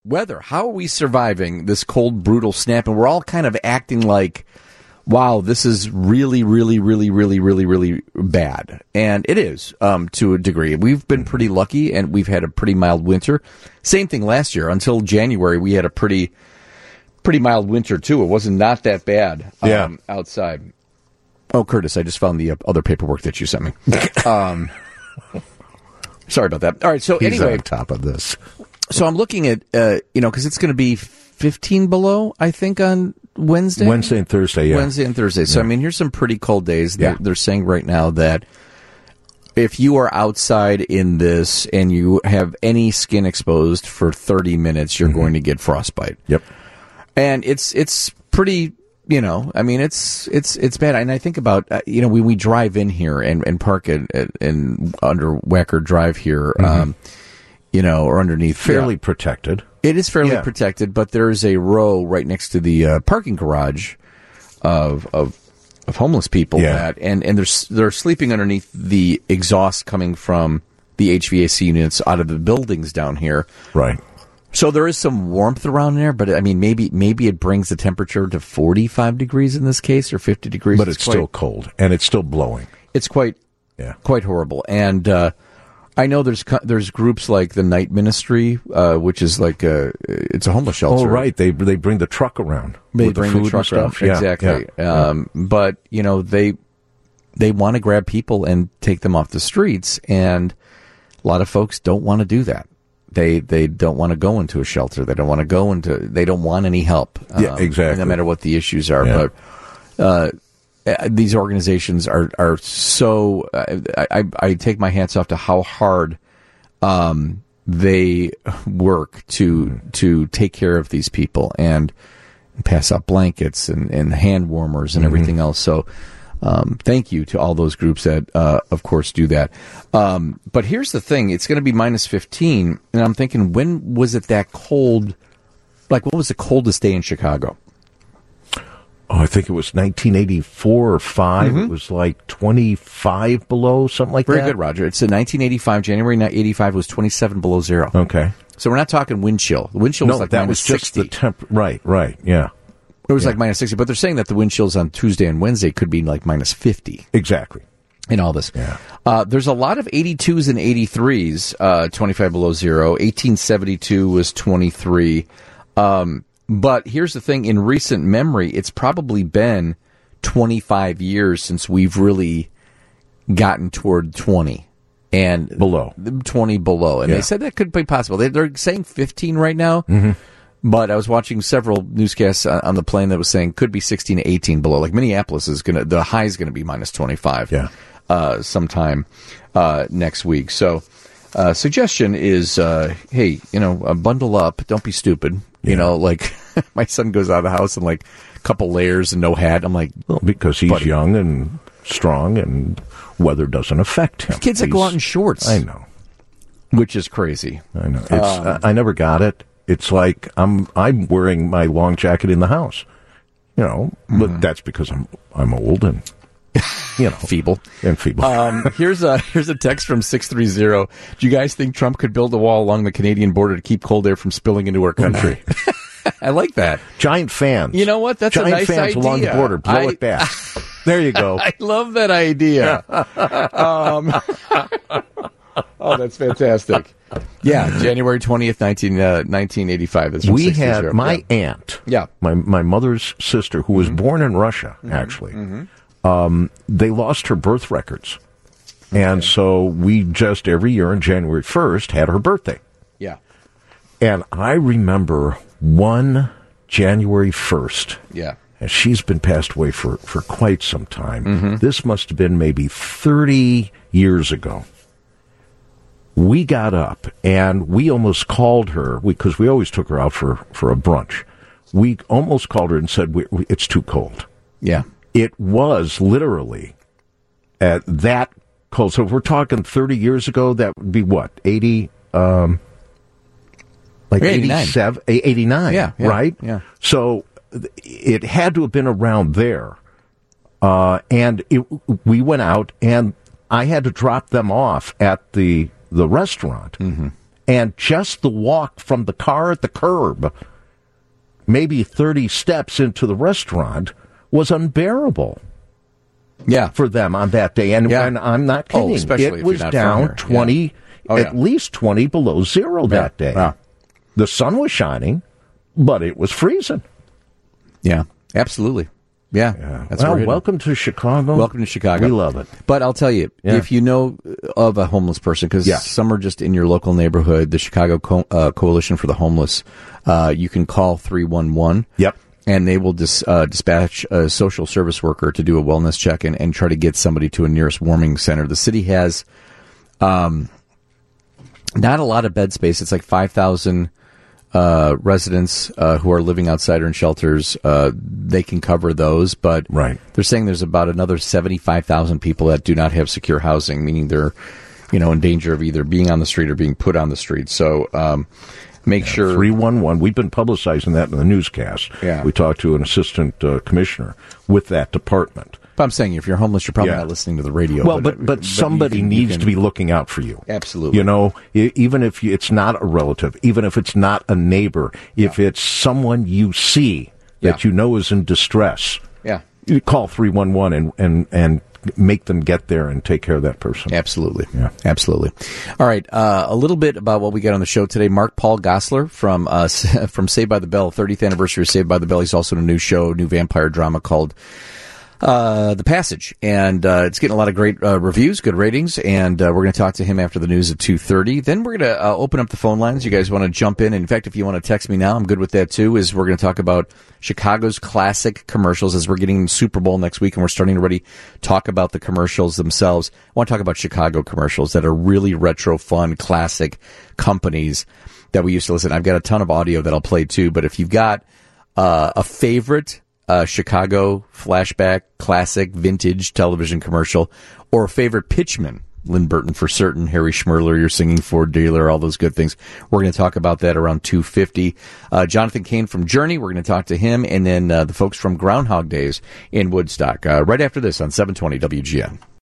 weather. How are we surviving this cold, brutal snap? And we're all kind of acting like, wow, this is really, really, really, really, really, really bad. And it is, to a degree. We've been pretty lucky, and we've had a pretty mild winter. Same thing last year. Until January, we had a pretty mild winter, too. It wasn't not that bad outside. Oh, Curtis, I just found the other paperwork that you sent me. Sorry about that. All right, so He's anyway. on top of this. So I'm looking at, because it's going to be 15 below, I think, on Wednesday. Wednesday and Thursday, yeah. Wednesday and Thursday. So, I mean, here's some pretty cold days. Yeah. They're saying right now that if you are outside in this and you have any skin exposed for 30 minutes, you're going to get frostbite. Yep. And it's pretty, I mean, it's bad. And I think about, when we drive in here and park in under Wacker Drive here, or underneath. Fairly protected. It is fairly protected, but there is a row right next to the parking garage of homeless people and they're sleeping underneath the exhaust coming from the HVAC units out of the buildings down here. Right. So there is some warmth around there, but I mean, maybe it brings the temperature to 45 degrees in this case, or 50 degrees. But it's still cold, and it's still blowing. It's quite horrible. And I know there's groups like the Night Ministry, which is like it's a homeless shelter. Oh, right. They bring the truck around. They with bring the food the truck and stuff. around. Exactly. Yeah. But they want to grab people and take them off the streets, and a lot of folks don't want to do that. They don't want to go into a shelter. They don't want to go into. They don't want any help. Exactly. No matter what the issues are, Yeah. but these organizations are so. I take my hats off to how hard they work to take care of these people and pass out blankets and hand warmers and everything else. So. Thank you to all those groups that, of course, do that. But here's the thing. It's going to be minus 15. And I'm thinking, when was it that cold? Like, what was the coldest day in Chicago? Oh, I think it was 1984 or 5. It was like 25 below, something like that. Very good, Roger. It's in 1985. January 85 was 27 below zero. Okay. So we're not talking wind chill. The wind chill was like that minus was just 60. the temp. Right, yeah. It was like minus 60. But they're saying that the wind chills on Tuesday and Wednesday could be like minus 50. Exactly. In all this. Yeah. There's a lot of 82s and 83s, 25 below zero. 1872 was 23. But here's the thing. In recent memory, it's probably been 25 years since we've really gotten toward 20. And below. 20 below. And they said that could be possible. They're saying 15 right now. Mm-hmm. But I was watching several newscasts on the plane that was saying could be 16 to 18 below. Like Minneapolis the high is going to be minus 25 sometime next week. So suggestion is, hey, bundle up. Don't be stupid. Like my son goes out of the house in like a couple layers and no hat. I'm like, well, because he's young and strong and weather doesn't affect him. Kids that go out in shorts. I know. Which is crazy. I know. It's I never got it. It's like I'm wearing my long jacket in the house, but that's because I'm old and feeble. Here's a text from 630. Do you guys think Trump could build a wall along the Canadian border to keep cold air from spilling into our country? I like that. Giant fans. You know what? That's Giant a nice fans idea. along the border. Blow it back. There you go. I love that idea. Oh, that's fantastic. Yeah, January 20th, 1985. That's we had my aunt, my mother's sister, who was born in Russia, actually. They lost her birth records. And so we just every year on January 1st had her birthday. Yeah. And I remember one January 1st. Yeah. And she's been passed away for quite some time. This must have been maybe 30 years ago. We got up, and we almost called her, because we always took her out for a brunch. We almost called her and said, it's too cold. Yeah. It was literally at that cold. So if we're talking 30 years ago, that would be what, 80, like 87, 89, right? Yeah. So it had to have been around there. And we went out, and I had to drop them off at the restaurant. And just the walk from the car at the curb, maybe 30 steps into the restaurant, was unbearable. Yeah, for them on that day. And I'm not kidding. Especially it was down 20, at least 20 below zero that day. Yeah. The sun was shining, but it was freezing. Yeah, absolutely. Yeah. That's welcome to Chicago. Welcome to Chicago. We love it. But I'll tell you, if you know of a homeless person, because some are just in your local neighborhood, the Chicago Coalition for the Homeless, you can call 311. Yep. And they will dispatch a social service worker to do a wellness check and try to get somebody to a nearest warming center. The city has not a lot of bed space. It's like 5,000 residents who are living outside or in shelters. They can cover those, but they're saying there's about another 75,000 people that do not have secure housing, meaning they're in danger of either being on the street or being put on the street. So make sure 311. We've been publicizing that in the newscast. Yeah. We talked to an assistant commissioner with that department. But I'm saying if you're homeless, you're probably not listening to the radio. Well, but somebody needs to be looking out for you. Absolutely. Even if it's not a relative, even if it's not a neighbor, if it's someone you see that you know is in distress, you call 311 and make them get there and take care of that person. Absolutely. Yeah. Absolutely. All right. A little bit about what we got on the show today. Mark Paul Gosselaar from Saved by the Bell, 30th anniversary of Saved by the Bell. He's also in a new show, new vampire drama called The Passage. And it's getting a lot of great reviews, good ratings. And we're going to talk to him after the news at 2:30. Then we're going to open up the phone lines. You guys want to jump in. In fact, if you want to text me now, I'm good with that too, is we're going to talk about Chicago's classic commercials as we're getting Super Bowl next week. And we're starting to already talk about the commercials themselves. I want to talk about Chicago commercials that are really retro, fun, classic companies that we used to listen. I've got a ton of audio that I'll play too. But if you've got a favorite Chicago flashback, classic, vintage television commercial, or a favorite pitchman, Lynn Burton for certain, Harry Schmerler, you're singing Ford dealer, all those good things. We're going to talk about that around 2:50. Jonathan Kane from Journey, we're going to talk to him, and then the folks from Groundhog Days in Woodstock right after this on 720 WGN.